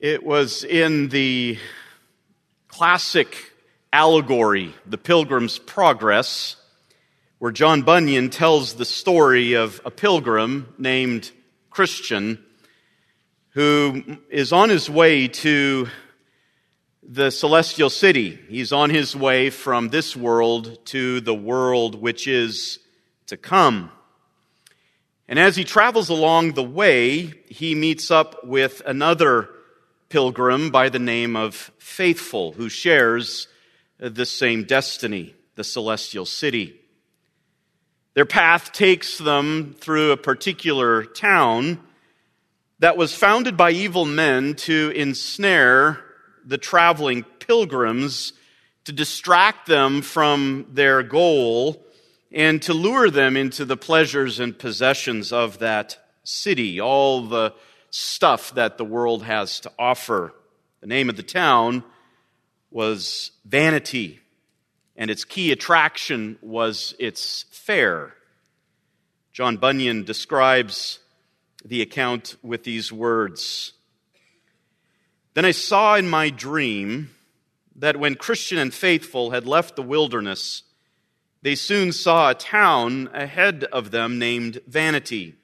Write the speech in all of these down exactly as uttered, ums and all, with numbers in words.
It was in the classic allegory, The Pilgrim's Progress, where John Bunyan tells the story of a pilgrim named Christian who is on his way to the celestial city. He's on his way from this world to the world which is to come. And as he travels along the way, he meets up with another pilgrim by the name of Faithful, who shares the same destiny, the celestial city. Their path takes them through a particular town that was founded by evil men to ensnare the traveling pilgrims, to distract them from their goal, and to lure them into the pleasures and possessions of that city, all the stuff that the world has to offer. The name of the town was Vanity, and its key attraction was its fair. John Bunyan describes the account with these words. Then I saw in my dream that when Christian and Faithful had left the wilderness, they soon saw a town ahead of them named Vanity.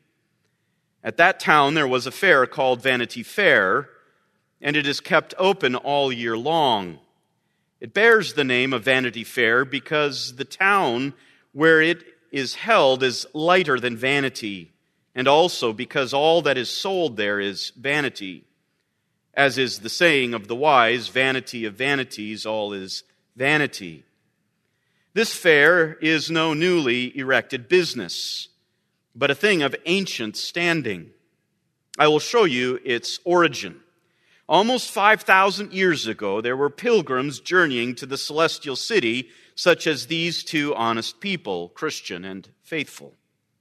At that town there was a fair called Vanity Fair, and it is kept open all year long. It bears the name of Vanity Fair because the town where it is held is lighter than vanity, and also because all that is sold there is vanity. As is the saying of the wise, vanity of vanities, all is vanity. This fair is no newly erected business, but a thing of ancient standing. I will show you its origin. Almost five thousand years ago, there were pilgrims journeying to the celestial city, such as these two honest people, Christian and Faithful.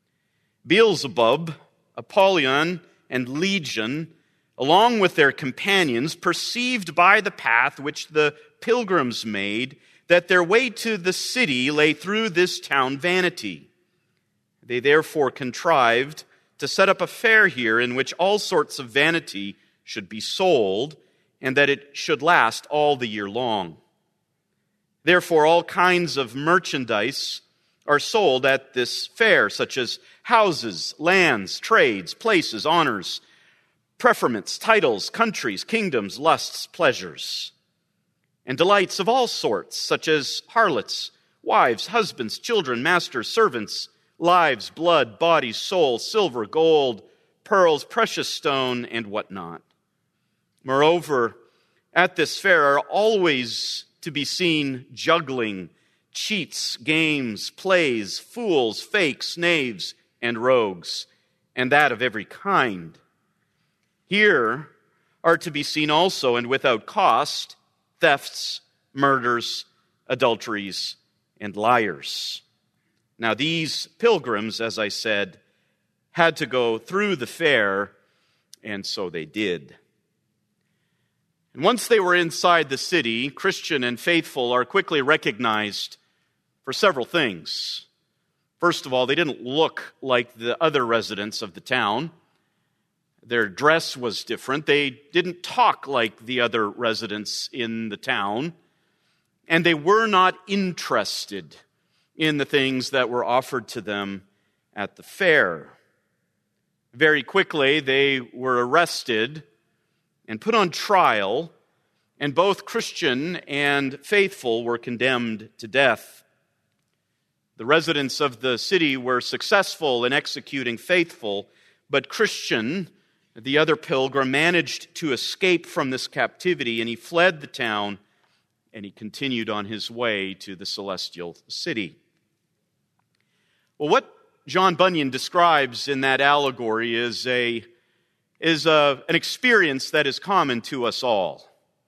Beelzebub, Apollyon, and Legion, along with their companions, perceived by the path which the pilgrims made that their way to the city lay through this town Vanity. They therefore contrived to set up a fair here in which all sorts of vanity should be sold, and that it should last all the year long. Therefore, all kinds of merchandise are sold at this fair, such as houses, lands, trades, places, honors, preferments, titles, countries, kingdoms, lusts, pleasures, and delights of all sorts, such as harlots, wives, husbands, children, masters, servants, lives, blood, body, soul, silver, gold, pearls, precious stone, and whatnot. Moreover, at this fair are always to be seen juggling, cheats, games, plays, fools, fakes, knaves, and rogues, and that of every kind. Here are to be seen also, and without cost, thefts, murders, adulteries, and liars. Now these pilgrims, as I said, had to go through the fair, and so they did. And once they were inside the city, Christian and Faithful are quickly recognized for several things. First of all, they didn't look like the other residents of the town. Their dress was different. They didn't talk like the other residents in the town. And they were not interested in the things that were offered to them at the fair. Very quickly, they were arrested and put on trial, and both Christian and Faithful were condemned to death. The residents of the city were successful in executing Faithful, but Christian, the other pilgrim, managed to escape from this captivity, and he fled the town, and he continued on his way to the celestial city. Well, what John Bunyan describes in that allegory is a is a, an experience that is common to us all.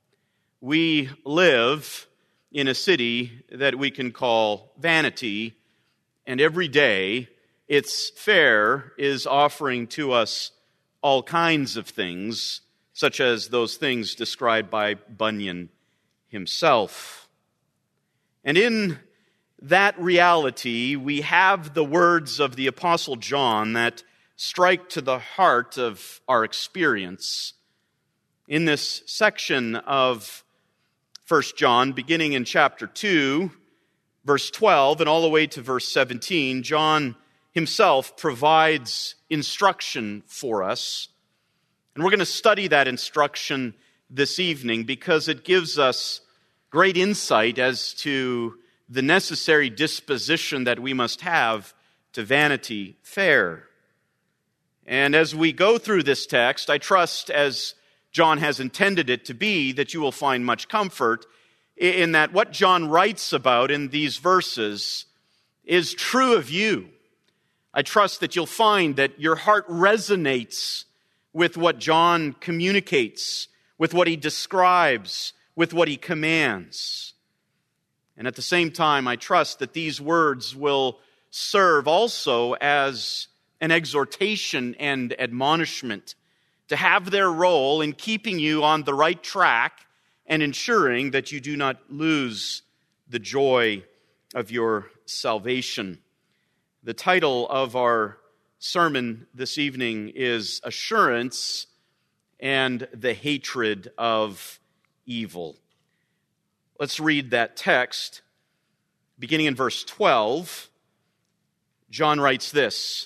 We live in a city that we can call Vanity, and every day its fair is offering to us all kinds of things, such as those things described by Bunyan himself. And in that reality, we have the words of the Apostle John that strike to the heart of our experience. In this section of First John, beginning in chapter two, verse twelve, and all the way to verse seventeen, John himself provides instruction for us. And we're going to study that instruction this evening because it gives us great insight as to the necessary disposition that we must have to Vanity Fair. And as we go through this text, I trust, as John has intended it to be, that you will find much comfort in that what John writes about in these verses is true of you. I trust that you'll find that your heart resonates with what John communicates, with what he describes, with what he commands. And at the same time, I trust that these words will serve also as an exhortation and admonishment to have their role in keeping you on the right track and ensuring that you do not lose the joy of your salvation. The title of our sermon this evening is Assurance and the Hatred of Evil. Let's read that text. Beginning in verse twelve, John writes this: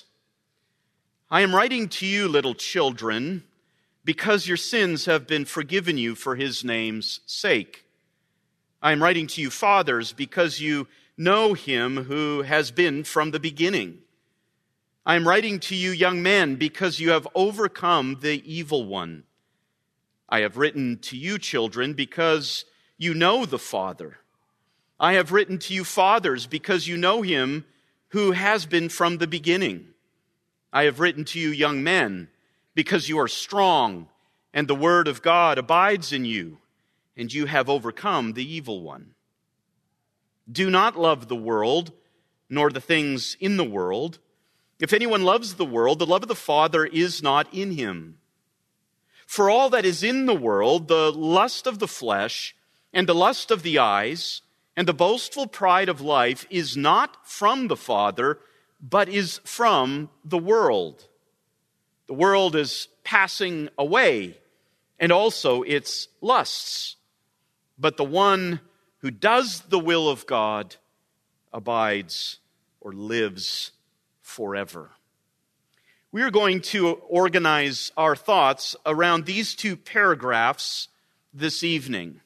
I am writing to you, little children, because your sins have been forgiven you for his name's sake. I am writing to you, fathers, because you know him who has been from the beginning. I am writing to you, young men, because you have overcome the evil one. I have written to you, children, because you know the Father. I have written to you, fathers, because you know him who has been from the beginning. I have written to you, young men, because you are strong, and the word of God abides in you, and you have overcome the evil one. Do not love the world, nor the things in the world. If anyone loves the world, the love of the Father is not in him. For all that is in the world, the lust of the flesh, and the lust of the eyes, and the boastful pride of life, is not from the Father, but is from the world. The world is passing away, and also its lusts. But the one who does the will of God abides or lives forever. We are going to organize our thoughts around these two paragraphs this evening.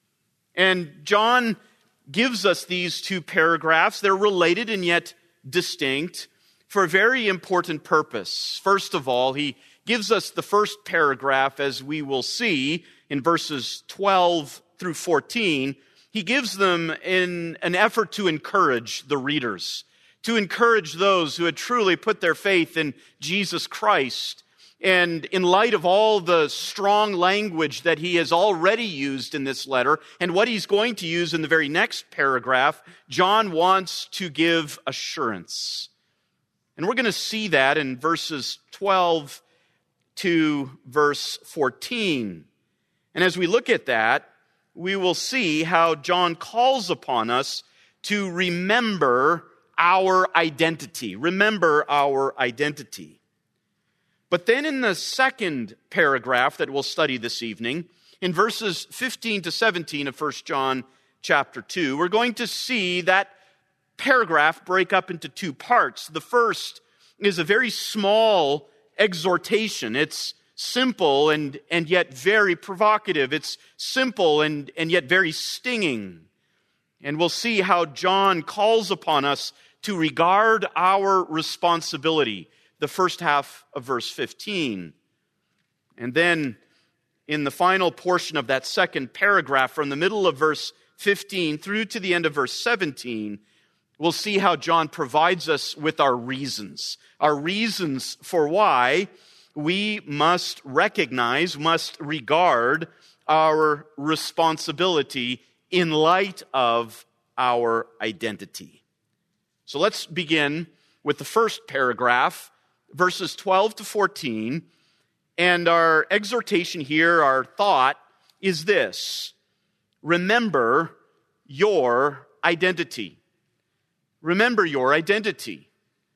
And John gives us these two paragraphs. They're related and yet distinct for a very important purpose. First of all, he gives us the first paragraph, as we will see in verses twelve through fourteen. He gives them in an effort to encourage the readers, to encourage those who had truly put their faith in Jesus Christ. And in light of all the strong language that he has already used in this letter, and what he's going to use in the very next paragraph, John wants to give assurance. And we're going to see that in verses twelve to verse fourteen. And as we look at that, we will see how John calls upon us to remember our identity. Remember our identity. But then in the second paragraph that we'll study this evening, in verses fifteen to seventeen of First John chapter two, we're going to see that paragraph break up into two parts. The first is a very small exhortation. It's simple and, and yet very provocative. It's simple and, and yet very stinging. And we'll see how John calls upon us to regard our responsibility, the first half of verse fifteen. And then in the final portion of that second paragraph, from the middle of verse fifteen through to the end of verse seventeen, we'll see how John provides us with our reasons. Our reasons for why we must recognize, must regard our responsibility in light of our identity. So let's begin with the first paragraph, verses twelve to fourteen. And our exhortation here, our thought, is this: remember your identity. Remember your identity.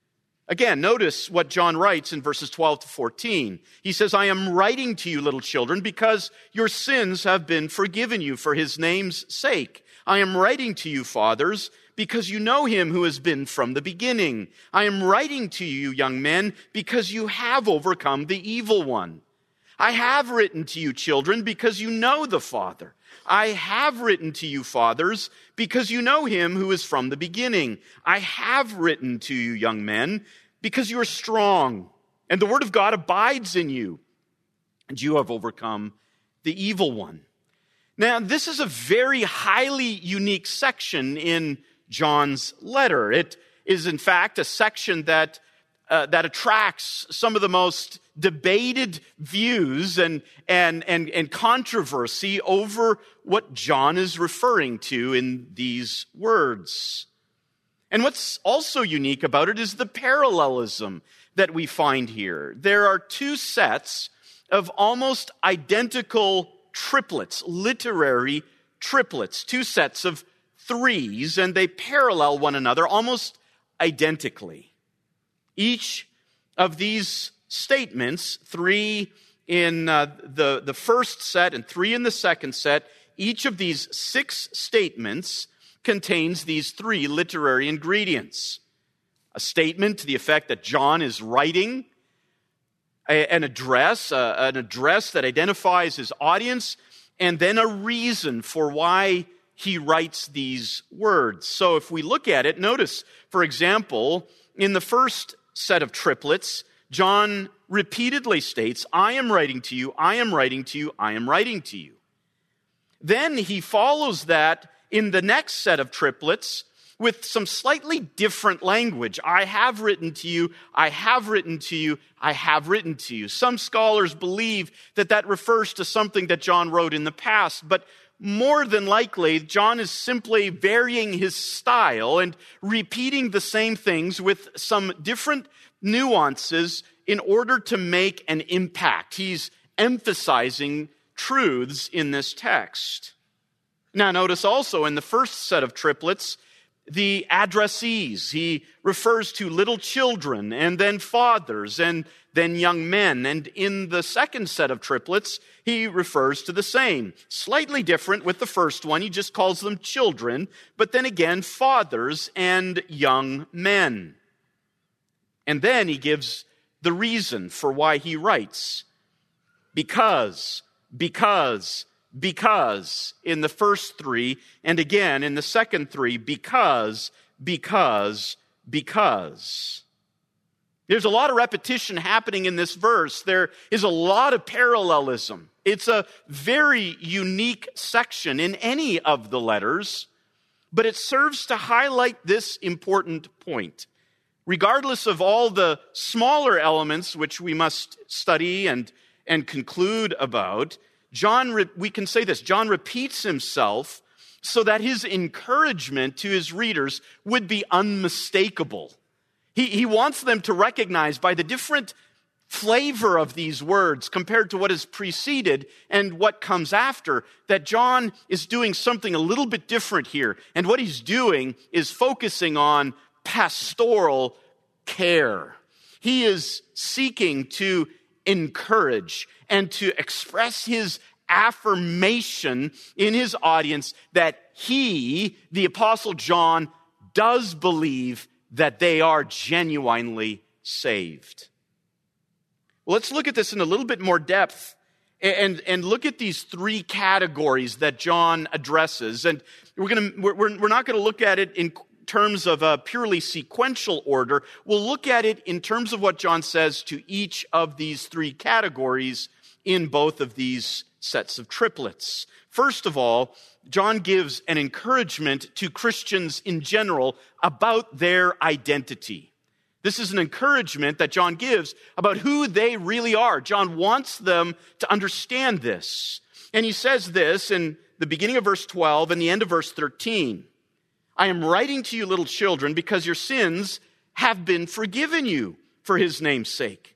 Again, notice what John writes in verses twelve to fourteen. He says, I am writing to you, little children, because your sins have been forgiven you for his name's sake. I am writing to you, fathers, because you know him who has been from the beginning. I am writing to you, young men, because you have overcome the evil one. I have written to you, children, because you know the Father. I have written to you, fathers, because you know him who is from the beginning. I have written to you, young men, because you are strong, and the word of God abides in you, and you have overcome the evil one. Now, this is a very highly unique section in John's letter. It is, in fact, a section that uh, that attracts some of the most debated views and, and, and, and controversy over what John is referring to in these words. And what's also unique about it is the parallelism that we find here. There are two sets of almost identical triplets, literary triplets, two sets of threes, and they parallel one another almost identically. Each of these statements, three in uh, the, the first set and three in the second set, each of these six statements contains these three literary ingredients. A statement to the effect that John is writing, a, an address, uh, an address that identifies his audience, and then a reason for why he writes these words. So if we look at it, notice, for example, in the first set of triplets, John repeatedly states, I am writing to you, I am writing to you, I am writing to you. Then he follows that in the next set of triplets with some slightly different language. I have written to you, I have written to you, I have written to you. Some scholars believe that that refers to something that John wrote in the past, but more than likely, John is simply varying his style and repeating the same things with some different nuances in order to make an impact. He's emphasizing truths in this text. Now, notice also in the first set of triplets, the addressees. He refers to little children and then fathers and then young men. And in the second set of triplets, he refers to the same. Slightly different with the first one. He just calls them children, but then again, fathers and young men. And then he gives the reason for why he writes. Because, because, because in the first three, and again in the second three, because, because, because. There's a lot of repetition happening in this verse. There is a lot of parallelism. It's a very unique section in any of the letters, but it serves to highlight this important point. Regardless of all the smaller elements which we must study and, and conclude about, John, we can say this, John repeats himself so that his encouragement to his readers would be unmistakable. He, he wants them to recognize by the different flavor of these words compared to what is preceded and what comes after, that John is doing something a little bit different here. And what he's doing is focusing on pastoral care. He is seeking to encourage and to express his affirmation in his audience that he, the Apostle John, does believe that they are genuinely saved. Well, let's look at this in a little bit more depth and, and look at these three categories that John addresses. And we're going to, we're, we're not going to look at it in terms of a purely sequential order. We'll look at it in terms of what John says to each of these three categories in both of these sets of triplets. First of all, John gives an encouragement to Christians in general about their identity. This is an encouragement that John gives about who they really are. John wants them to understand this. And he says this in the beginning of verse twelve and the end of verse thirteen. I am writing to you, little children, because your sins have been forgiven you for his name's sake.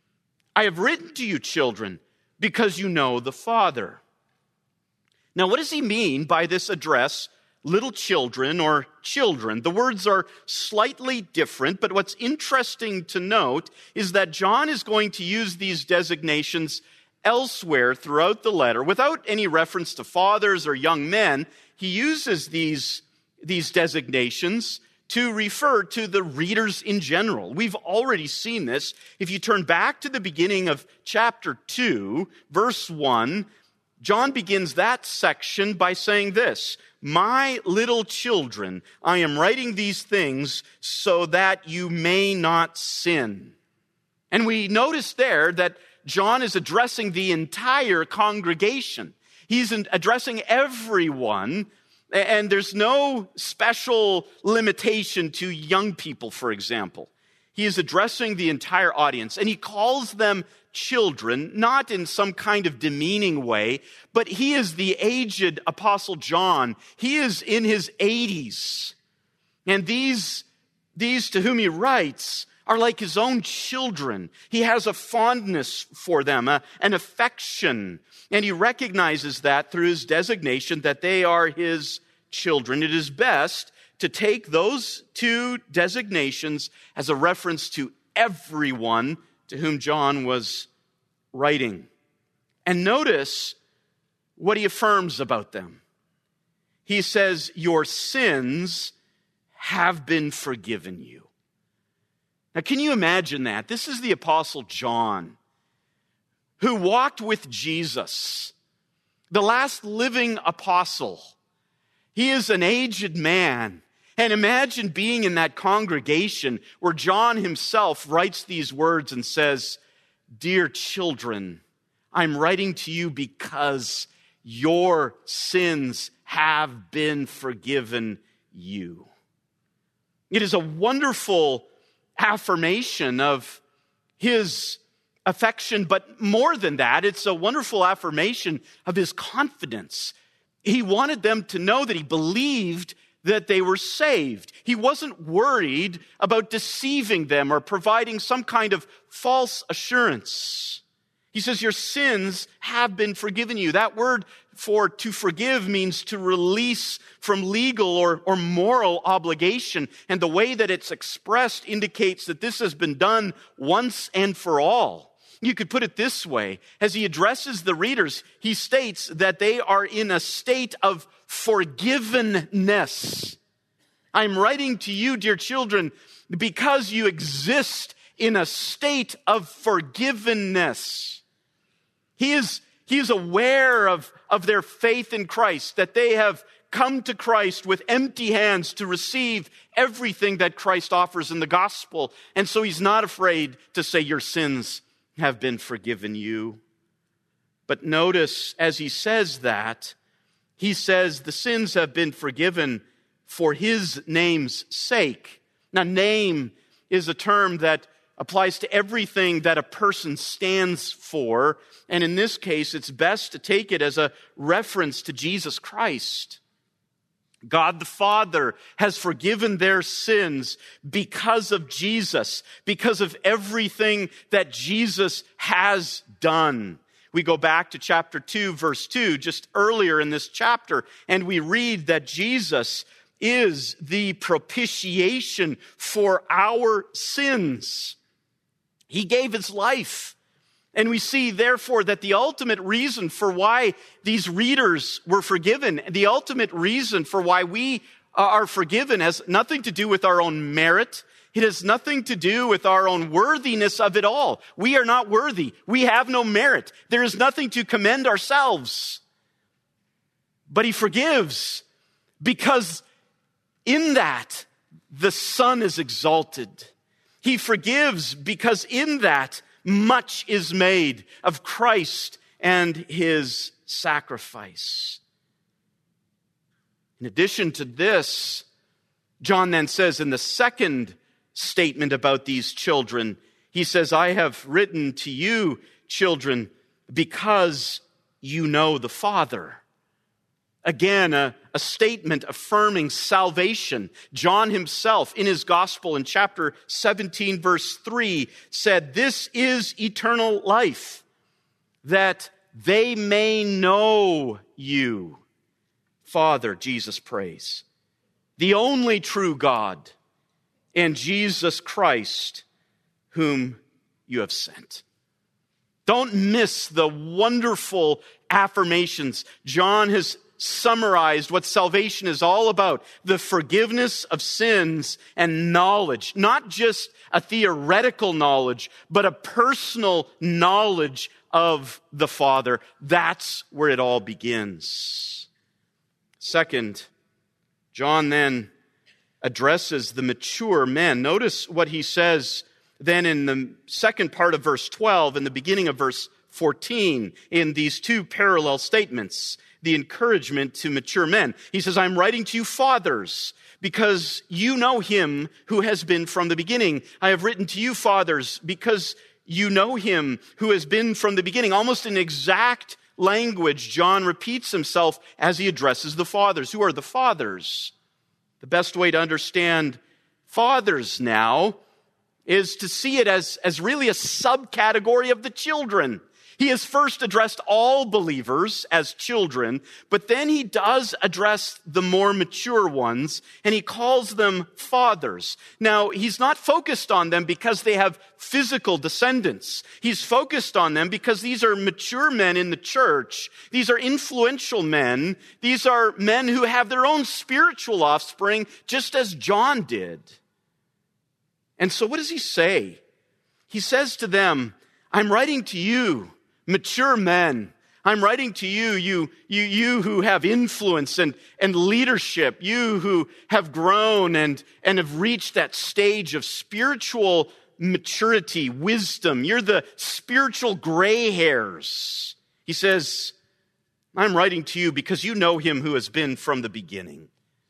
I have written to you, children, because you know the Father. Now, what does he mean by this address little children or children. The words are slightly different, but what's interesting to note is that John is going to use these designations elsewhere throughout the letter. Without any reference to fathers or young men, he uses these, these designations to refer to the readers in general. We've already seen this. If you turn back to the beginning of chapter two, verse one, John begins that section by saying this: "My little children, I am writing these things so that you may not sin." And we notice there that John is addressing the entire congregation. He's addressing everyone, and there's no special limitation to young people, for example. He is addressing the entire audience, and he calls them children, not in some kind of demeaning way, but he is the aged Apostle John. He is in his eighties. And these, these to whom he writes are like his own children. He has a fondness for them, a, an affection, and he recognizes that through his designation that they are his children. It is best to take those two designations as a reference to everyone to whom John was writing. And notice what he affirms about them. He says, "Your sins have been forgiven you." Now, can you imagine that? This is the Apostle John, who walked with Jesus, the last living apostle. He is an aged man. And imagine being in that congregation where John himself writes these words and says, "Dear children, I'm writing to you because your sins have been forgiven you." It is a wonderful affirmation of his affection, but more than that, it's a wonderful affirmation of his confidence. He wanted them to know that he believed that they were saved. He wasn't worried about deceiving them or providing some kind of false assurance. He says, "Your sins have been forgiven you." That word for to forgive means to release from legal or, or moral obligation. And the way that it's expressed indicates that this has been done once and for all. You could put it this way. As he addresses the readers, he states that they are in a state of forgivenness. "I'm writing to you, dear children, because you exist in a state of forgivenness." He is, he is aware of, of their faith in Christ, that they have come to Christ with empty hands to receive everything that Christ offers in the gospel. And so he's not afraid to say, "Your sins have been forgiven you." But notice, as he says that, he says the sins have been forgiven for his name's sake. Now, name is a term that applies to everything that a person stands for. And in this case, it's best to take it as a reference to Jesus Christ. God the Father has forgiven their sins because of Jesus, because of everything that Jesus has done. We go back to chapter two, verse two, just earlier in this chapter, and we read that Jesus is the propitiation for our sins. He gave his life. And we see, therefore, that the ultimate reason for why these readers were forgiven, the ultimate reason for why we are forgiven has nothing to do with our own merit. It has nothing to do with our own worthiness of it all. We are not worthy. We have no merit. There is nothing to commend ourselves. But he forgives because in that the Son is exalted. He forgives because in that much is made of Christ and his sacrifice. In addition to this, John then says in the second statement about these children, he says, "I have written to you, children, because you know the Father." Again, a, a statement affirming salvation. John himself, in his gospel in chapter seventeen, verse three, said, "This is eternal life, that they may know you." Father, Jesus prays, the only true God, and Jesus Christ, whom you have sent. Don't miss the wonderful affirmations. John has summarized what salvation is all about: the forgiveness of sins and knowledge, not just a theoretical knowledge, but a personal knowledge of the Father. That's where it all begins. Second, John then addresses the mature men. Notice what he says then in the second part of verse twelve and the beginning of verse fourteen in these two parallel statements, the encouragement to mature men. He says, I'm writing to you fathers, because you know him who has been from the beginning. I have written to you fathers, because you know him who has been from the beginning. Almost in exact language, John repeats himself as he addresses the fathers. Who are the fathers? The best way to understand fathers now is to see it as, as really a subcategory of the children. He has first addressed all believers as children, but then he does address the more mature ones, and he calls them fathers. Now, he's not focused on them because they have physical descendants. He's focused on them because these are mature men in the church. These are influential men. These are men who have their own spiritual offspring, just as John did. And so what does he say? He says to them, I'm writing to you, mature men. I'm writing to you, you, you, you who have influence and, and leadership, you who have grown and, and have reached that stage of spiritual maturity, wisdom. You're the spiritual gray hairs. He says, I'm writing to you because you know him who has been from the beginning.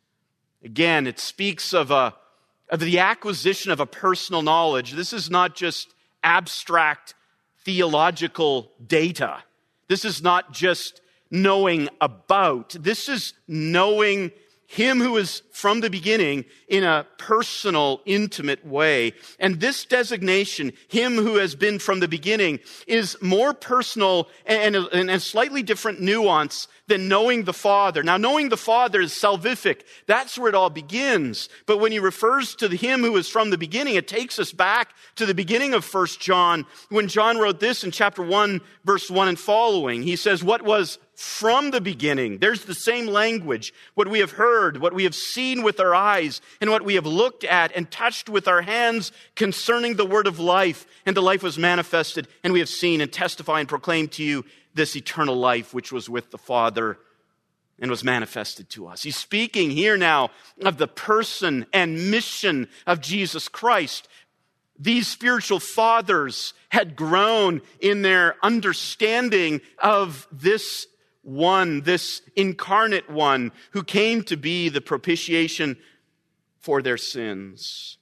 Again, it speaks of a of the acquisition of a personal knowledge. This is not just abstract theological data. This is not just knowing about. This is knowing him who is from the beginning in a personal, intimate way. And this designation, him who has been from the beginning, is more personal and a, and a slightly different nuance than knowing the Father. Now, knowing the Father is salvific. That's where it all begins. But when he refers to him who is from the beginning, it takes us back to the beginning of First John, when John wrote this in chapter one, verse one and following. He says, what was from the beginning. There's the same language. What we have heard, what we have seen with our eyes, and what we have looked at and touched with our hands concerning the word of life. And the life was manifested, and we have seen and testify and proclaim to you this eternal life which was with the Father and was manifested to us. He's speaking here now of the person and mission of Jesus Christ. These spiritual fathers had grown in their understanding of this one, this incarnate one who came to be the propitiation for their sins.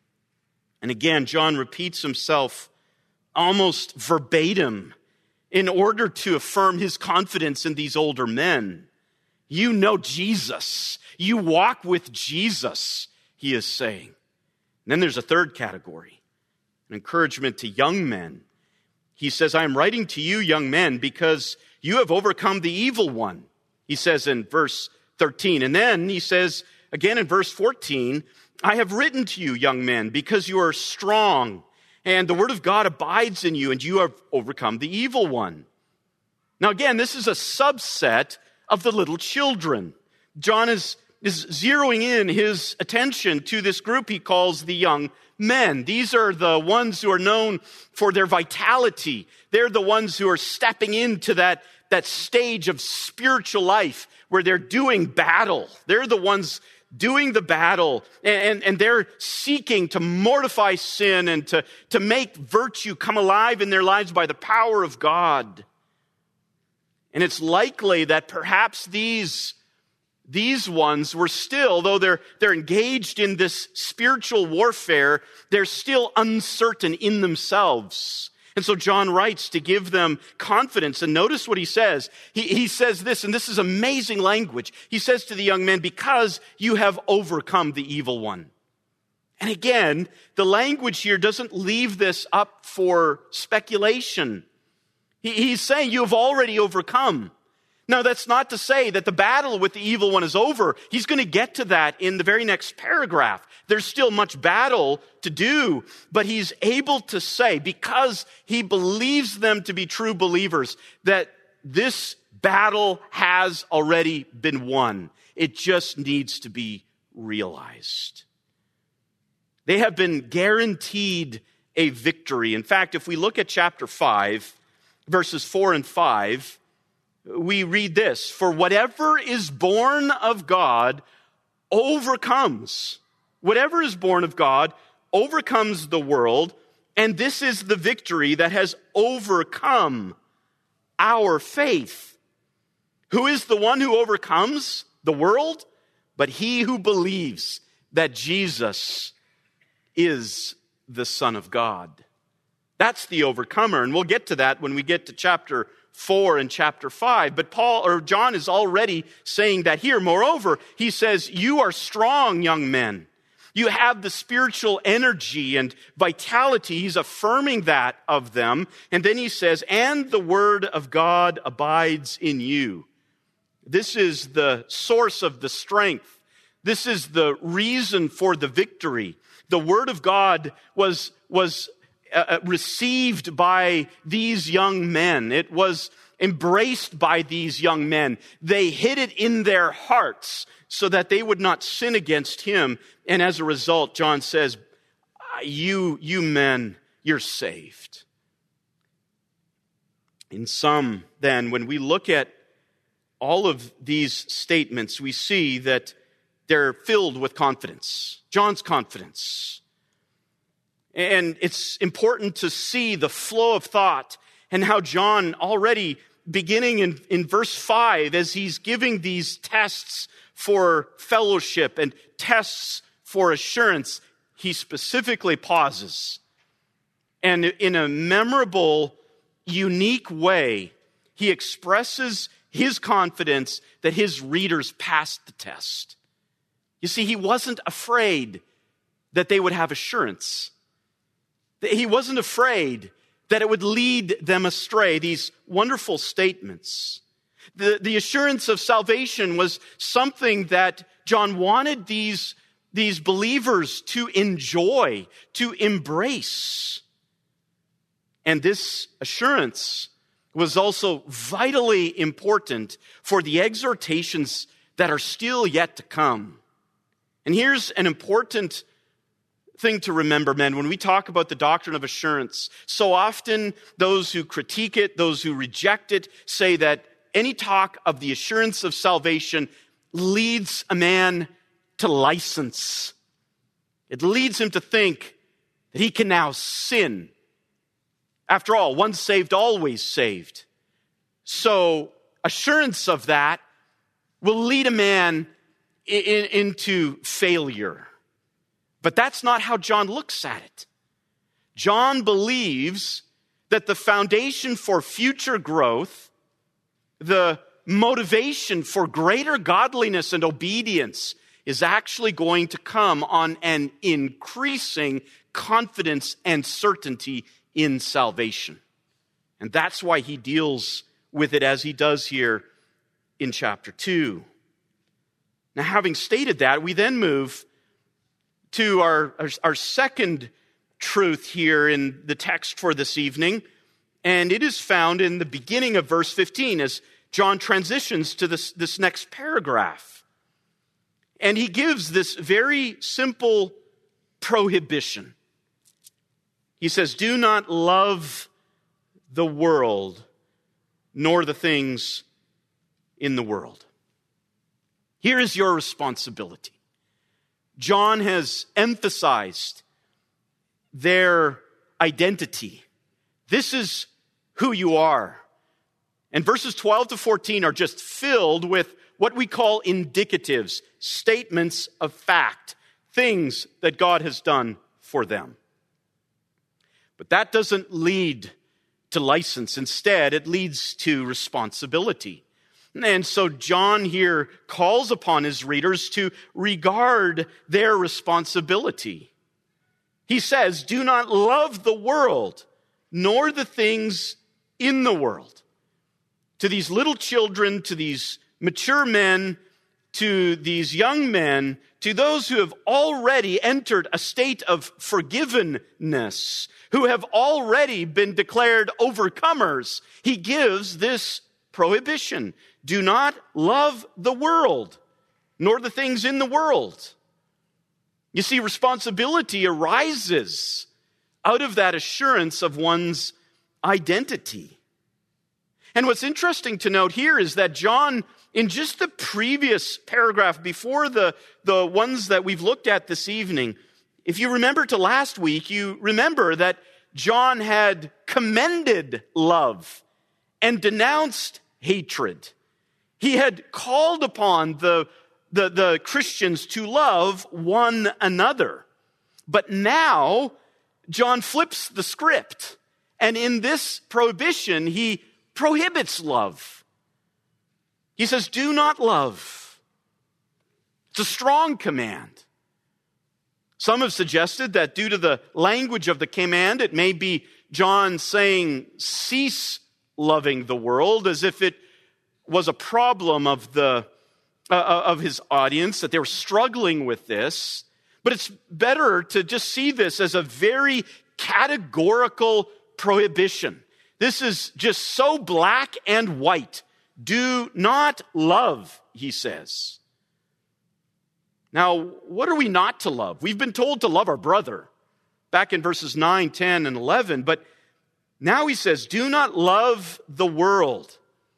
And again, John repeats himself almost verbatim in order to affirm his confidence in these older men. You know Jesus. You walk with Jesus, he is saying. And then there's a third category, an encouragement to young men. He says, I am writing to you, young men, because you have overcome the evil one, he says in verse thirteen. And then he says again in verse fourteen, I have written to you, young men, because you are strong, and the word of God abides in you, and you have overcome the evil one. Now again, this is a subset of the little children. John is, is zeroing in his attention to this group he calls the young men. These are the ones who are known for their vitality. They're the ones who are stepping into that, that stage of spiritual life where they're doing battle. They're the ones doing the battle, and, and they're seeking to mortify sin and to, to make virtue come alive in their lives by the power of God. And it's likely that perhaps these These ones were still, though they're, they're engaged in this spiritual warfare, they're still uncertain in themselves. And so John writes to give them confidence. And notice what he says. He, he says this, and this is amazing language. He says to the young men, because you have overcome the evil one. And again, the language here doesn't leave this up for speculation. He, he's saying you have already overcome. Now, that's not to say that the battle with the evil one is over. He's going to get to that in the very next paragraph. There's still much battle to do, but he's able to say, because he believes them to be true believers, that this battle has already been won. It just needs to be realized. They have been guaranteed a victory. In fact, if we look at chapter five, verses four and five, we read this: for whatever is born of God overcomes. Whatever is born of God overcomes the world, and this is the victory that has overcome our faith. Who is the one who overcomes the world? But he who believes that Jesus is the Son of God. That's the overcomer, and we'll get to that when we get to chapter four and chapter five. But Paul or John is already saying that here. Moreover, he says, you are strong, young men. You have the spiritual energy and vitality. He's affirming that of them. And then he says, and the word of God abides in you. This is the source of the strength. This is the reason for the victory. The word of God was, was uh, received by these young men. It was embraced by these young men. They hid it in their hearts so that they would not sin against him. And as a result, John says, you, you men, you're saved. In sum, then, when we look at all of these statements, we see that they're filled with confidence. John's confidence. And it's important to see the flow of thought and how John already beginning in, in verse five, as he's giving these tests for fellowship and tests for assurance, he specifically pauses. And in a memorable, unique way, he expresses his confidence that his readers passed the test. You see, he wasn't afraid that they would have assurance. He wasn't afraid that it would lead them astray, these wonderful statements. The, the assurance of salvation was something that John wanted these, these believers to enjoy, to embrace. And this assurance was also vitally important for the exhortations that are still yet to come. And here's an important thing to remember, men, when we talk about the doctrine of assurance. So often those who critique it, those who reject it, say that any talk of the assurance of salvation leads a man to license. It leads him to think that he can now sin. After all, once saved, always saved. So assurance of that will lead a man in, in, into failure. But that's not how John looks at it. John believes that the foundation for future growth, the motivation for greater godliness and obedience, is actually going to come on an increasing confidence and certainty in salvation. And that's why he deals with it as he does here in chapter two. Now, having stated that, we then move to our, our, our second truth here in the text for this evening, and it is found in the beginning of verse fifteen as John transitions to this, this next paragraph. And he gives this very simple prohibition. He says, do not love the world, nor the things in the world. Here is your responsibility. John has emphasized their identity. This is who you are. And verses twelve to fourteen are just filled with what we call indicatives, statements of fact, things that God has done for them. But that doesn't lead to license. Instead, it leads to responsibility. And so John here calls upon his readers to regard their responsibility. He says, do not love the world, nor the things in the world. to these little children, to these mature men, to these young men, to those who have already entered a state of forgivenness, who have already been declared overcomers, he gives this prohibition. Do not love the world, nor the things in the world. You see, responsibility arises out of that assurance of one's identity. And what's interesting to note here is that John, in just the previous paragraph before the, the ones that we've looked at this evening, if you remember to last week, you remember that John had commended love and denounced hatred. He had called upon the, the, the Christians to love one another. But now, John flips the script. And in this prohibition, he prohibits love. He says, do not love. It's a strong command. Some have suggested that due to the language of the command, it may be John saying, cease loving the world, as if it was a problem of the uh, of his audience, that they were struggling with this. But it's better to just see this as a very categorical prohibition. This is just so black and white. Do not love, he says. Now, what are we not to love? We've been told to love our brother back in verses nine, ten, and eleven, but now he says, do not love the world.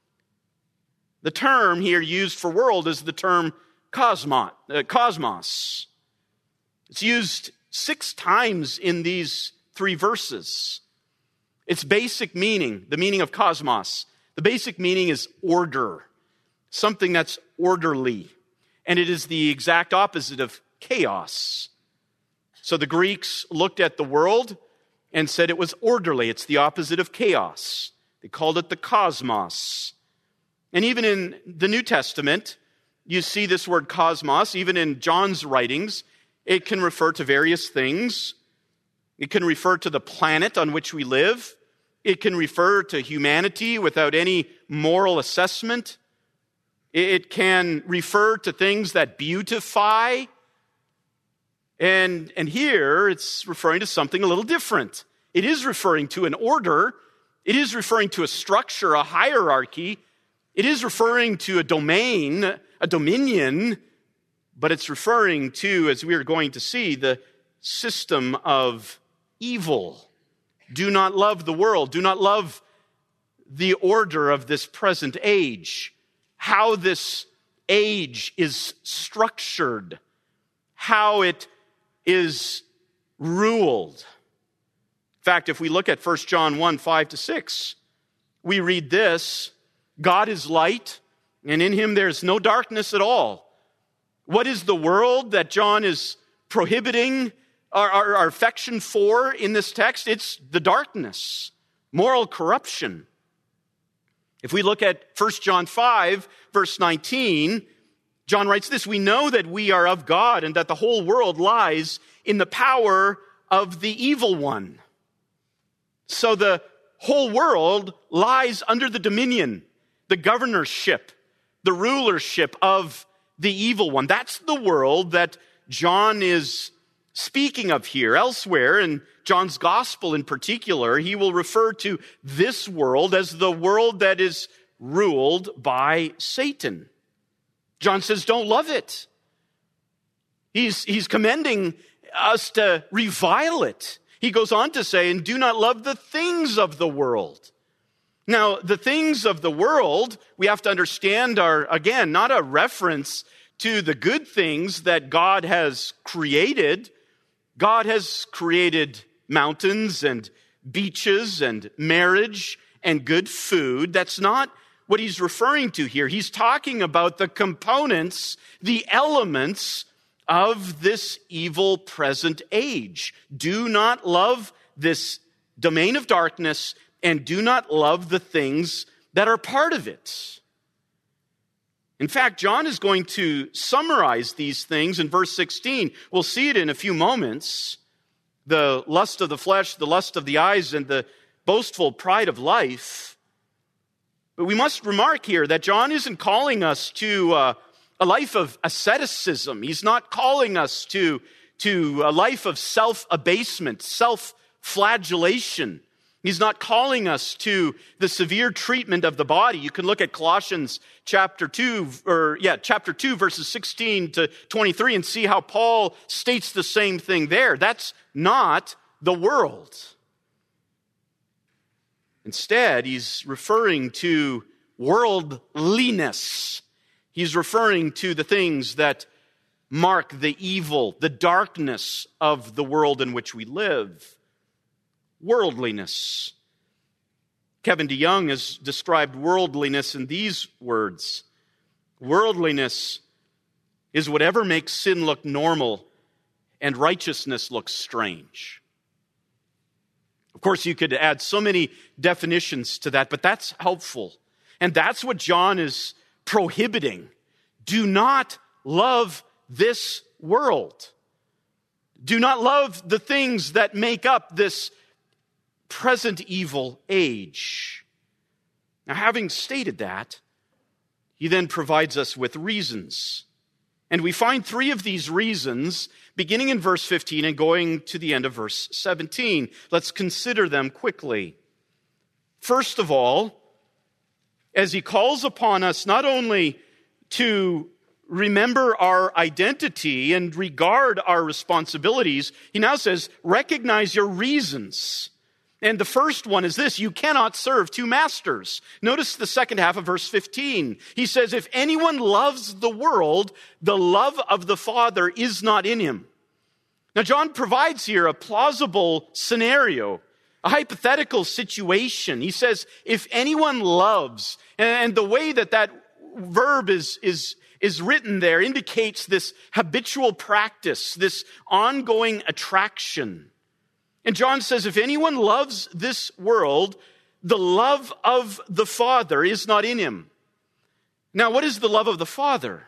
The term here used for world is the term cosmos. Uh, cosmos. It's used six times in these three verses. Its basic meaning, the meaning of cosmos, the basic meaning is order, something that's orderly. And it is the exact opposite of chaos. So the Greeks looked at the world and said it was orderly. It's the opposite of chaos. They called it the cosmos. And even in the New Testament, you see this word cosmos. Even in John's writings, it can refer to various things. It can refer to the planet on which we live. It can refer to humanity without any moral assessment. It can refer to things that beautify. And, and here it's referring to something a little different. It is referring to an order. It is referring to a structure, a hierarchy. It is referring to a domain, a dominion. But it's referring to, as we are going to see, the system of evil. Do not love the world. Do not love the order of this present age. How this age is structured. How it is ruled. In fact, if we look at First John one, five to six, we read this: God is light, and in him there is no darkness at all. What is the world that John is prohibiting our, our, our affection for in this text? It's the darkness, moral corruption. If we look at First John five, verse nineteen, John writes this: we know that we are of God and that the whole world lies in the power of the evil one. So the whole world lies under the dominion, the governorship, the rulership of the evil one. That's the world that John is speaking of here. Elsewhere, in John's gospel in particular, he will refer to this world as the world that is ruled by Satan. John says, don't love it. He's, he's commending us to revile it. He goes on to say, and do not love the things of the world. Now, the things of the world, we have to understand, are, again, not a reference to the good things that God has created. God has created mountains and beaches and marriage and good food. That's not what he's referring to here. He's talking about the components, the elements of this evil present age. Do not love this domain of darkness, and do not love the things that are part of it. In fact, John is going to summarize these things in verse sixteen. We'll see it in a few moments. The lust of the flesh, the lust of the eyes, and the boastful pride of life. But we must remark here that John isn't calling us to uh, a life of asceticism. He's not calling us to, to a life of self-abasement, self-flagellation. He's not calling us to the severe treatment of the body. You can look at Colossians chapter two, or yeah, chapter two, verses sixteen to twenty-three, and see how Paul states the same thing there. That's not the world. Instead, he's referring to worldliness. He's referring to the things that mark the evil, the darkness of the world in which we live. Worldliness. Kevin DeYoung has described worldliness in these words. Worldliness is whatever makes sin look normal and righteousness look strange. Of course, you could add so many definitions to that, but that's helpful. And that's what John is prohibiting. Do not love this world. Do not love the things that make up this present evil age. Now, having stated that, he then provides us with reasons. And we find three of these reasons beginning in verse fifteen and going to the end of verse seventeen. Let's consider them quickly. First of all, as he calls upon us not only to remember our identity and regard our responsibilities, he now says, recognize your reasons. And the first one is this: you cannot serve two masters. Notice the second half of verse fifteen. He says, if anyone loves the world, the love of the Father is not in him. Now, John provides here a plausible scenario, a hypothetical situation. He says, if anyone loves, and the way that that verb is, is, is written there indicates this habitual practice, this ongoing attraction. And John says, if anyone loves this world, the love of the Father is not in him. Now, what is the love of the Father?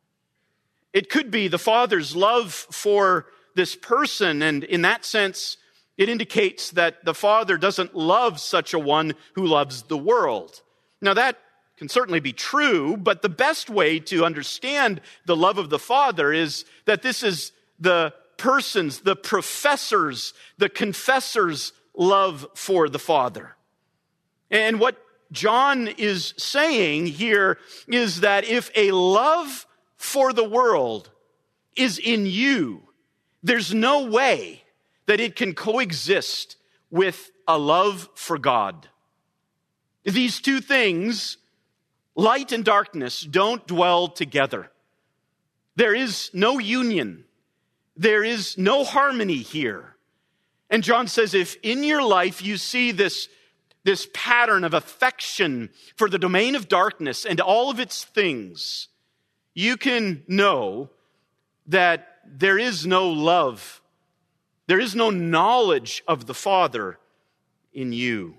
It could be the Father's love for this person, and in that sense, it indicates that the Father doesn't love such a one who loves the world. Now, that can certainly be true, but the best way to understand the love of the Father is that this is the person's, the professor's, the confessor's love for the Father. And what John is saying here is that if a love for the world is in you, there's no way that it can coexist with a love for God. These two things, light and darkness, don't dwell together. There is no union. There is no harmony here. And John says, if in your life you see this, this pattern of affection for the domain of darkness and all of its things, you can know that there is no love, there is no knowledge of the Father in you.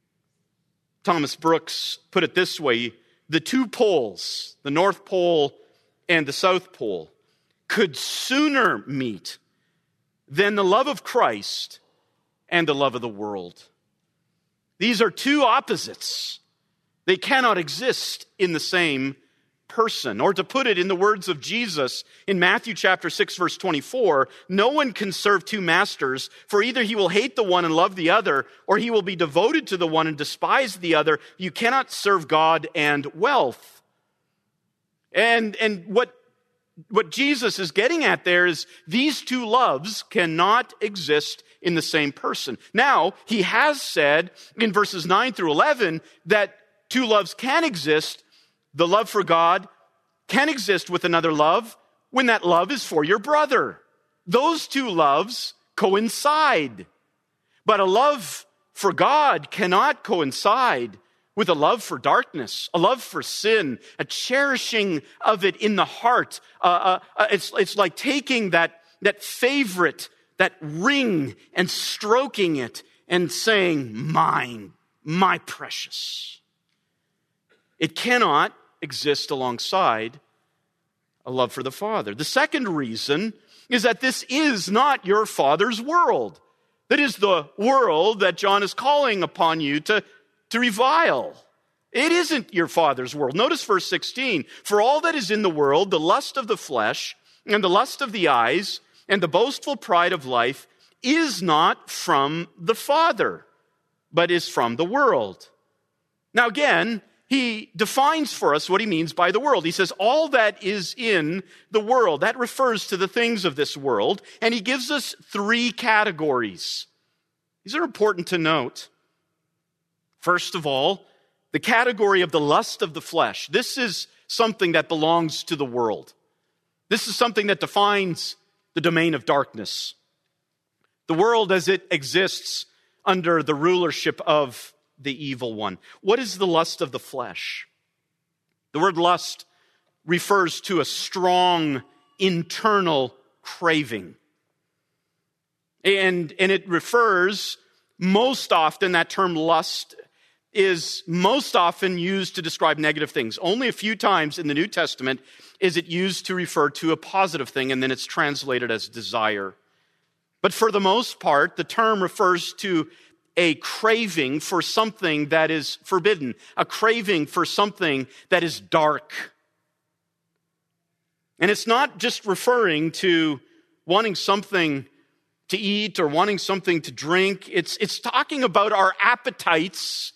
Thomas Brooks put it this way: the two poles, the North Pole and the South Pole, could sooner meet than the love of Christ and the love of the world. These are two opposites. They cannot exist in the same person. Or to put it in the words of Jesus in Matthew chapter six, verse twenty-four, no one can serve two masters, for either he will hate the one and love the other, or he will be devoted to the one and despise the other. You cannot serve God and wealth. And, and what What Jesus is getting at there is these two loves cannot exist in the same person. Now, he has said in verses nine through eleven that two loves can exist. The love for God can exist with another love when that love is for your brother. Those two loves coincide. But a love for God cannot coincide with a love for darkness, a love for sin, a cherishing of it in the heart. Uh, uh, it's, it's like taking that, that favorite, that ring, and stroking it and saying, mine, my precious. It cannot exist alongside a love for the Father. The second reason is that this is not your Father's world. That is the world that John is calling upon you to to revile. It isn't your Father's world. Notice verse sixteen. For all that is in the world, the lust of the flesh and the lust of the eyes and the boastful pride of life is not from the Father, but is from the world. Now again, he defines for us what he means by the world. He says all that is in the world. That refers to the things of this world. And he gives us three categories. These are important to note. First of all, the category of the lust of the flesh. This is something that belongs to the world. This is something that defines the domain of darkness. The world as it exists under the rulership of the evil one. What is the lust of the flesh? The word lust refers to a strong internal craving. And, and it refers most often, that term lust is most often used to describe negative things. Only a few times in the New Testament is it used to refer to a positive thing, and then it's translated as desire. But for the most part, the term refers to a craving for something that is forbidden, a craving for something that is dark. And it's not just referring to wanting something to eat or wanting something to drink. It's, it's talking about our appetites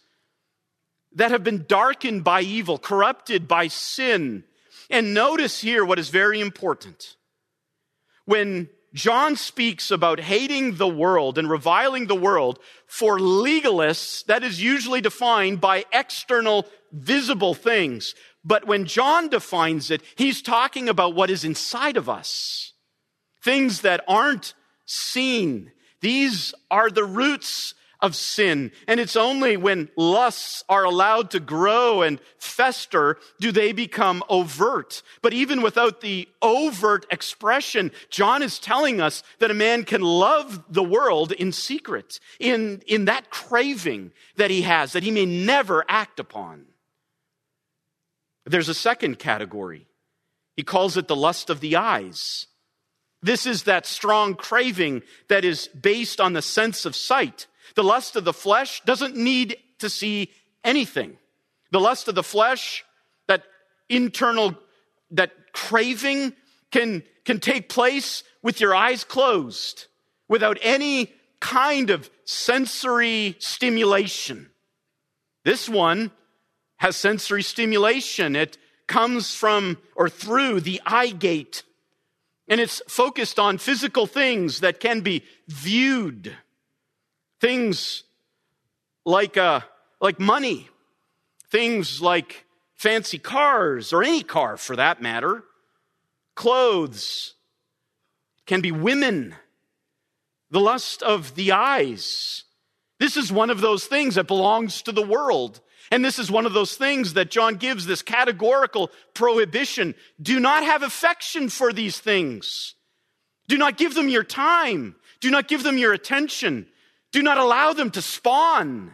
that have been darkened by evil, corrupted by sin. And notice here what is very important. When John speaks about hating the world and reviling the world, for legalists, that is usually defined by external, visible things. But when John defines it, he's talking about what is inside of us. Things that aren't seen. These are the roots of sin. And it's only when lusts are allowed to grow and fester do they become overt. But even without the overt expression, John is telling us that a man can love the world in secret, in, in that craving that he has, that he may never act upon. There's a second category. He calls it the lust of the eyes. This is that strong craving that is based on the sense of sight. The lust of the flesh doesn't need to see anything. The lust of the flesh, that internal, that craving can, can take place with your eyes closed, without any kind of sensory stimulation. This one has sensory stimulation. It comes from or through the eye gate. And it's focused on physical things that can be viewed. Things like uh, like money, things like fancy cars, or any car for that matter, clothes, can be women, the lust of the eyes. This is one of those things that belongs to the world. And this is one of those things that John gives this categorical prohibition. Do not have affection for these things. Do not give them your time. Do not give them your attention. Do not allow them to spawn.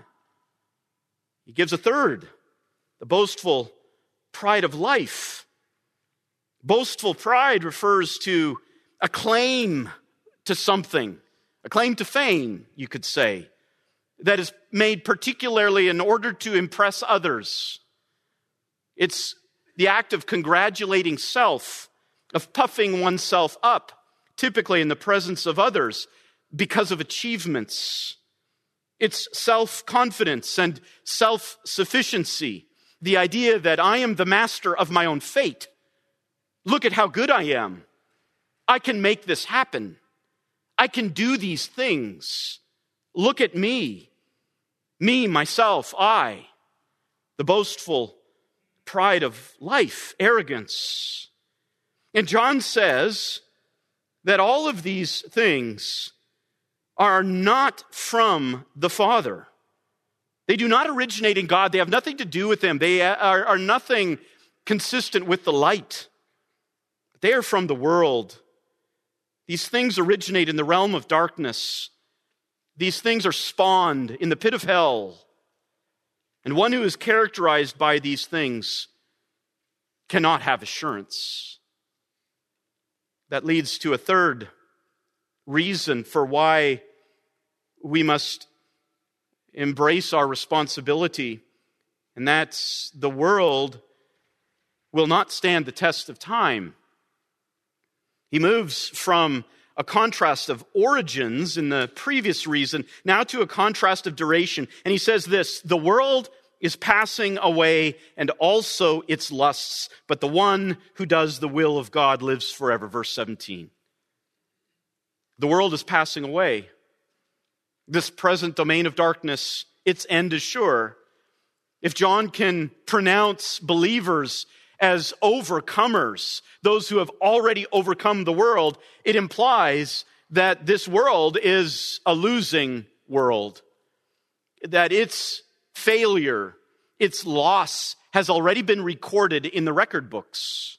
He gives a third, the boastful pride of life. Boastful pride refers to a claim to something, a claim to fame, you could say, that is made particularly in order to impress others. It's the act of congratulating self, of puffing oneself up, typically in the presence of others, because of achievements. It's self-confidence and self-sufficiency. The idea that I am the master of my own fate. Look at how good I am. I can make this happen. I can do these things. Look at me. Me, myself, I. The boastful pride of life, arrogance. And John says that all of these things are not from the Father. They do not originate in God. They have nothing to do with Him. They are, are nothing consistent with the light. They are from the world. These things originate in the realm of darkness. These things are spawned in the pit of hell. And one who is characterized by these things cannot have assurance. That leads to a third reason for why we must embrace our responsibility and that's the world will not stand the test of time. He moves from a contrast of origins in the previous reason, now to a contrast of duration. And he says this, the world is passing away and also its lusts, but the one who does the will of God lives forever. Verse seventeen. The world is passing away. This present domain of darkness, its end is sure. If John can pronounce believers as overcomers, those who have already overcome the world, it implies that this world is a losing world, that its failure, its loss has already been recorded in the record books.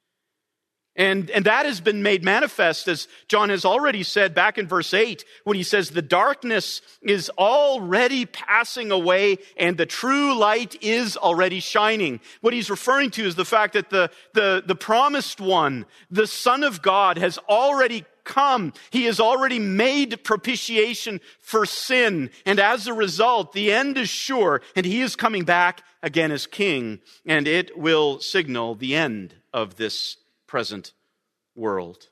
And, and that has been made manifest, as John has already said back in verse eight, when he says, the darkness is already passing away and the true light is already shining. What he's referring to is the fact that the, the, the promised one, the Son of God, has already come. He has already made propitiation for sin. And as a result, the end is sure, and he is coming back again as king, and it will signal the end of this present world.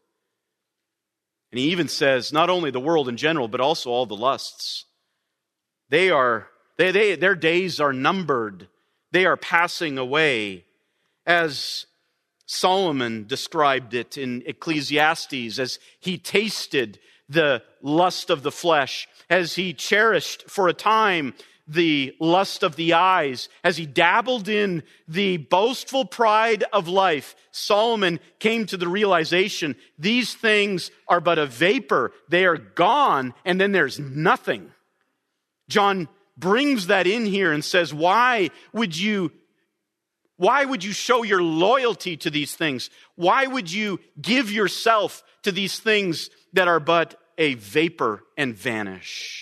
And he even says not only the world in general, but also all the lusts. They are, they, they, their days are numbered. They are passing away. As Solomon described it in Ecclesiastes, as he tasted the lust of the flesh, as he cherished for a time the lust of the eyes, as he dabbled in the boastful pride of life, Solomon came to the realization, these things are but a vapor. They are gone, and then there's nothing. John brings that in here and says, why would you, why would you show your loyalty to these things? Why would you give yourself to these things that are but a vapor and vanish?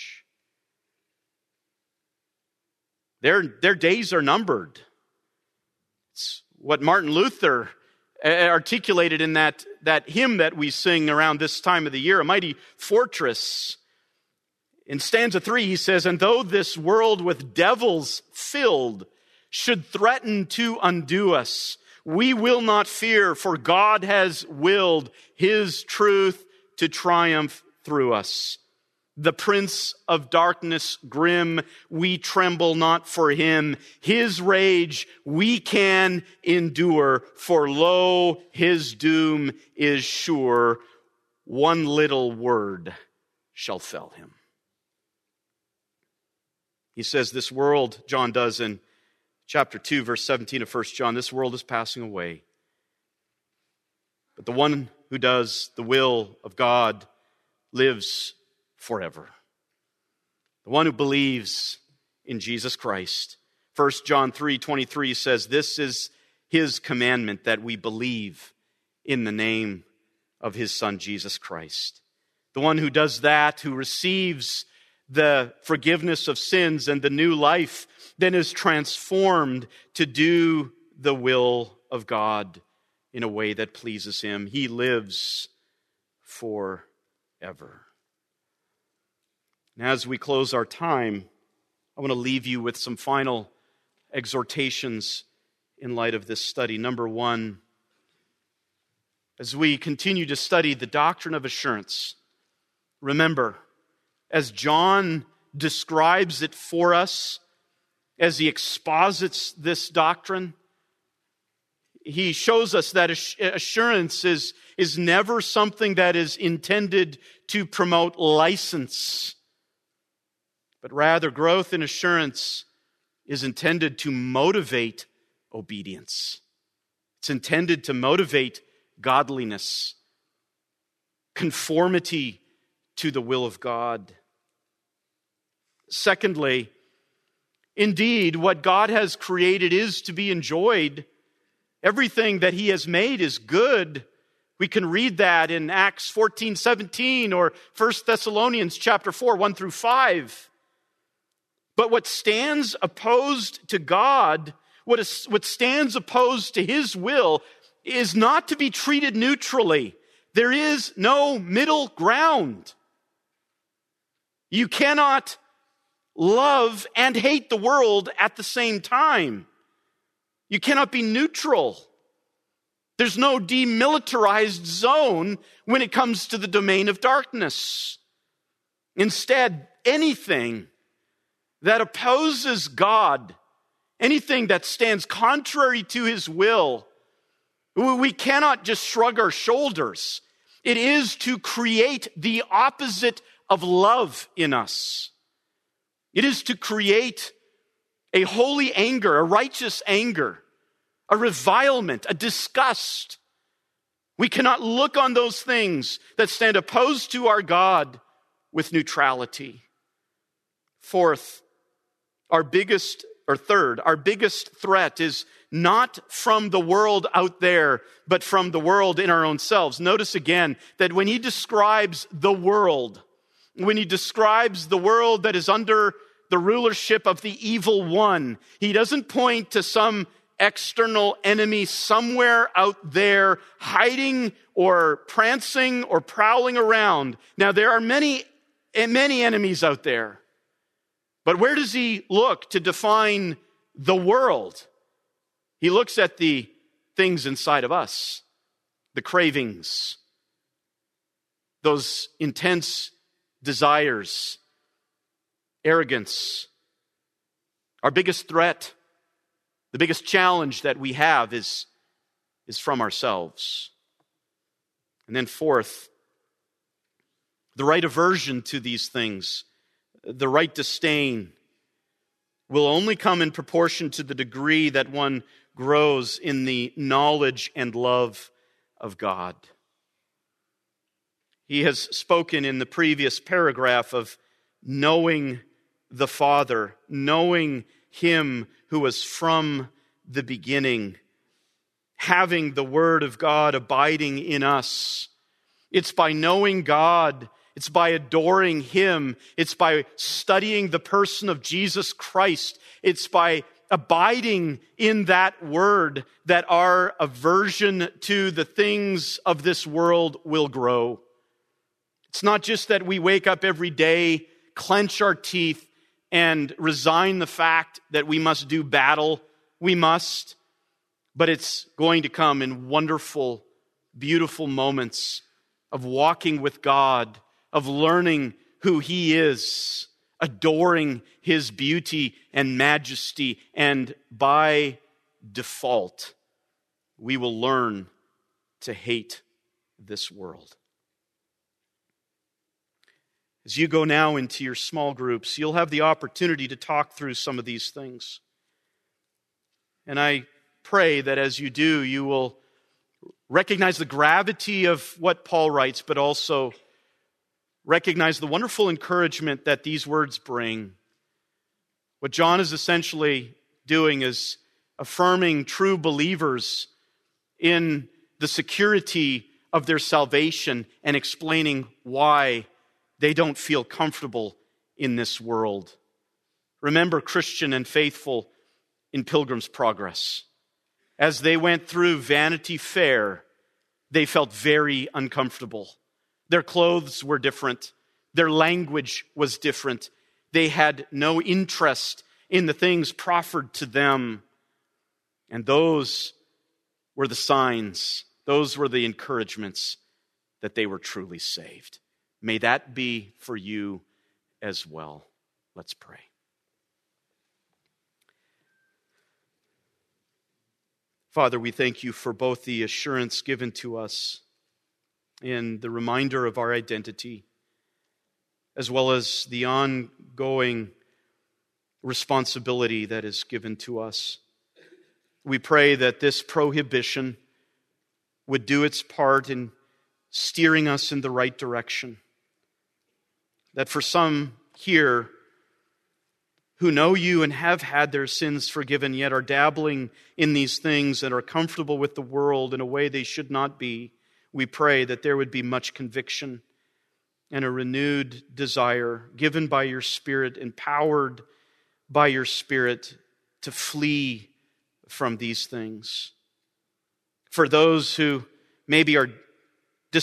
Their, their days are numbered. It's what Martin Luther articulated in that, that hymn that we sing around this time of the year, A Mighty Fortress. In stanza three, he says, and though this world with devils filled should threaten to undo us, we will not fear, for God has willed his truth to triumph through us. The prince of darkness grim, we tremble not for him. His rage we can endure, for lo, his doom is sure. One little word shall fell him. He says this world, John does in chapter two, verse seventeen of First John, this world is passing away. But the one who does the will of God lives forever. The one who believes in Jesus Christ. First John three twenty-three says, this is his commandment, that we believe in the name of his Son, Jesus Christ. The one who does that, who receives the forgiveness of sins and the new life, then is transformed to do the will of God in a way that pleases him. He lives forever. And as we close our time, I want to leave you with some final exhortations in light of this study. Number one, as we continue to study the doctrine of assurance, remember, as John describes it for us, as he exposits this doctrine, he shows us that assurance is, is never something that is intended to promote license, but rather growth in assurance is intended to motivate obedience. It's intended to motivate godliness, conformity to the will of God. Secondly, indeed, what God has created is to be enjoyed. Everything that he has made is good. We can read that in Acts fourteen seventeen or First Thessalonians chapter four, one through five. But what stands opposed to God, what, is, what stands opposed to his will, is not to be treated neutrally. There is no middle ground. You cannot love and hate the world at the same time. You cannot be neutral. There's no demilitarized zone when it comes to the domain of darkness. Instead, anything that opposes God, anything that stands contrary to his will, we cannot just shrug our shoulders. It is to create the opposite of love in us. It is to create a holy anger, a righteous anger, a revilement, a disgust. We cannot look on those things that stand opposed to our God with neutrality. Fourth, our biggest, or third, our biggest threat is not from the world out there, but from the world in our own selves. Notice again that when he describes the world, when he describes the world that is under the rulership of the evil one, he doesn't point to some external enemy somewhere out there hiding or prancing or prowling around. Now, there are many, many enemies out there. But where does he look to define the world? He looks at the things inside of us, the cravings, those intense desires, arrogance. Our biggest threat, the biggest challenge that we have is, is from ourselves. And then fourth, the right aversion to these things, the right disdain, will only come in proportion to the degree that one grows in the knowledge and love of God. He has spoken in the previous paragraph of knowing the Father, knowing him who was from the beginning, having the Word of God abiding in us. It's by knowing God, it's by adoring him, it's by studying the person of Jesus Christ, it's by abiding in that Word that our aversion to the things of this world will grow. It's not just that we wake up every day, clench our teeth, and resign the fact that we must do battle. We must. But it's going to come in wonderful, beautiful moments of walking with God, of learning who he is, adoring his beauty and majesty, and by default, we will learn to hate this world. As you go now into your small groups, you'll have the opportunity to talk through some of these things. And I pray that as you do, you will recognize the gravity of what Paul writes, but also recognize the wonderful encouragement that these words bring. What John is essentially doing is affirming true believers in the security of their salvation and explaining why they don't feel comfortable in this world. Remember, Christian and faithful in Pilgrim's Progress. As they went through Vanity Fair, they felt very uncomfortable. Their clothes were different. Their language was different. They had no interest in the things proffered to them. And those were the signs, those were the encouragements that they were truly saved. May that be for you as well. Let's pray. Father, we thank you for both the assurance given to us and the reminder of our identity, as well as the ongoing responsibility that is given to us. We pray that this prohibition would do its part in steering us in the right direction. That for some here who know you and have had their sins forgiven, yet are dabbling in these things and are comfortable with the world in a way they should not be, we pray that there would be much conviction and a renewed desire given by your Spirit, empowered by your Spirit to flee from these things. For those who maybe are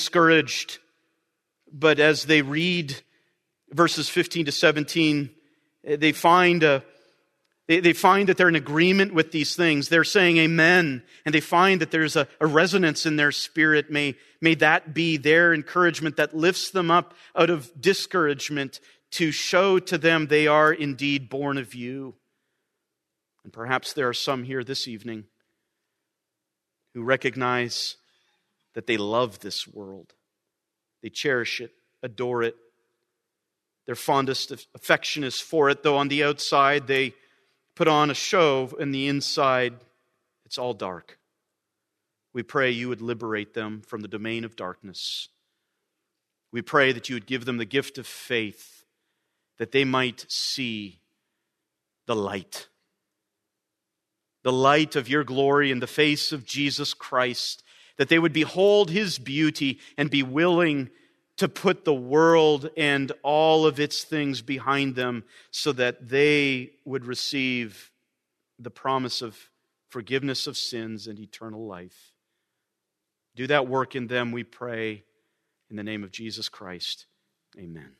discouraged, but as they read verses fifteen to seventeen they find a They, they find that they're in agreement with these things. They're saying amen. And they find that there's a, a resonance in their spirit. May, may that be their encouragement that lifts them up out of discouragement to show to them they are indeed born of you. And perhaps there are some here this evening who recognize that they love this world. They cherish it, adore it. Their fondest affection is for it, though on the outside they put on a show, and the inside, it's all dark. We pray you would liberate them from the domain of darkness. We pray that you would give them the gift of faith, that they might see the light. The light of your glory in the face of Jesus Christ, that they would behold His beauty and be willing to put the world and all of its things behind them so that they would receive the promise of forgiveness of sins and eternal life. Do that work in them, we pray, in the name of Jesus Christ. Amen.